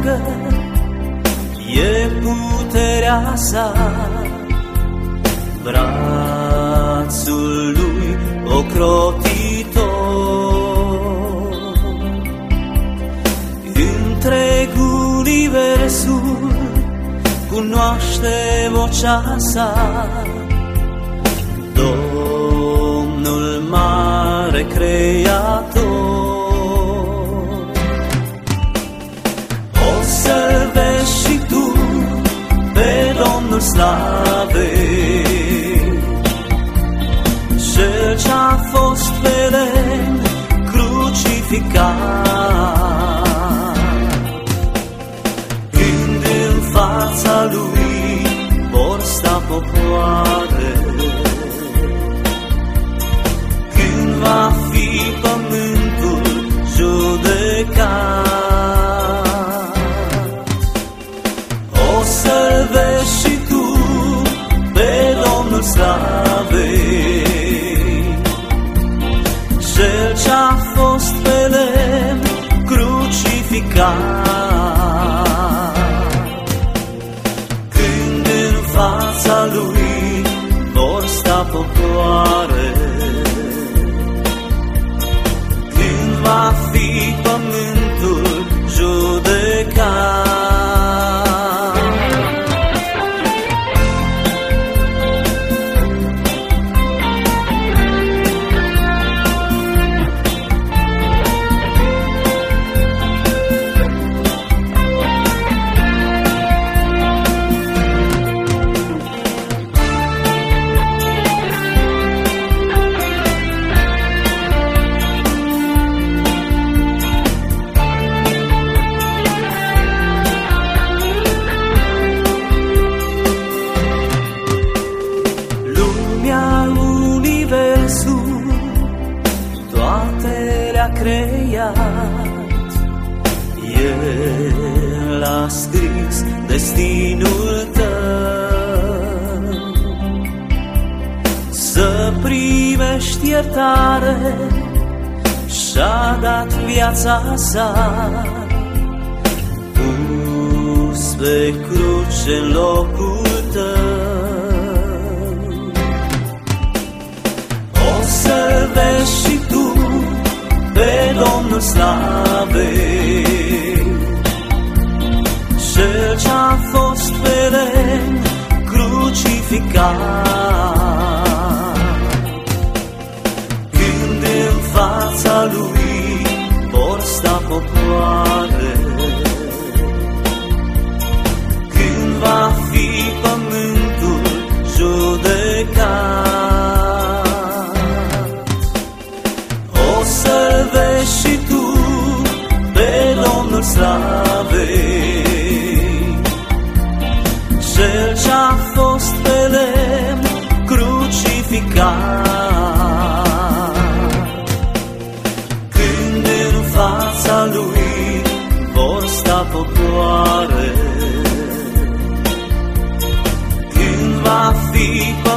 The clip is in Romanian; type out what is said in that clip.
întreagă e puterea sa, brațul lui ocrotitor. Întreg universul cunoaște vocea sa, Domnul mare creator. O să vezi și tu pe Domnul slavei, Cel ce-a fost pe lemn crucificat. Când în fața lui vor sta popoare, când va fi pământul judecat, o să vezi și tu pe Domnul slavei, Cel ce-a fost pe lemn crucificat. Când în fața lui vor sta popoare, când va fi pământul judecat. Toate le-a creat, El a scris destinul tău. Să primești iertare, și-a dat viața sa, pus pe cruce în locul tău. O să vezi și tu pe Domnul slavei, Cel ce-a fost pe lemn crucificat. Când în fața lui vor sta popoare, când va fi pământul judecat, o să vezi și tu pe Domnul slavei, Cel ce-a fost pe lemn crucificat. Când în fața lui vor sta popoare, când va fi